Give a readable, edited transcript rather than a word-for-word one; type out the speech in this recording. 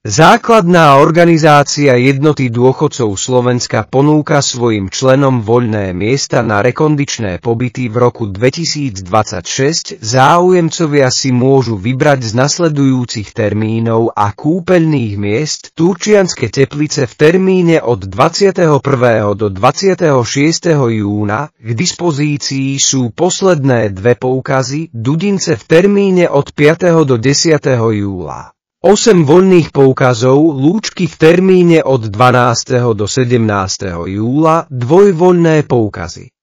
Základná organizácia Jednoty dôchodcov Slovenska ponúka svojim členom voľné miesta na rekondičné pobyty v roku 2026. Záujemcovia si môžu vybrať z nasledujúcich termínov a kúpeľných miest: Turčianske Teplice v termíne od 21. do 26. júna, k dispozícii sú posledné dve poukazy, Dudince v termíne od 5. do 10. júla. 8 voľných poukazov, Lúčky v termíne od 12. do 17. júla, dvojvoľné poukazy.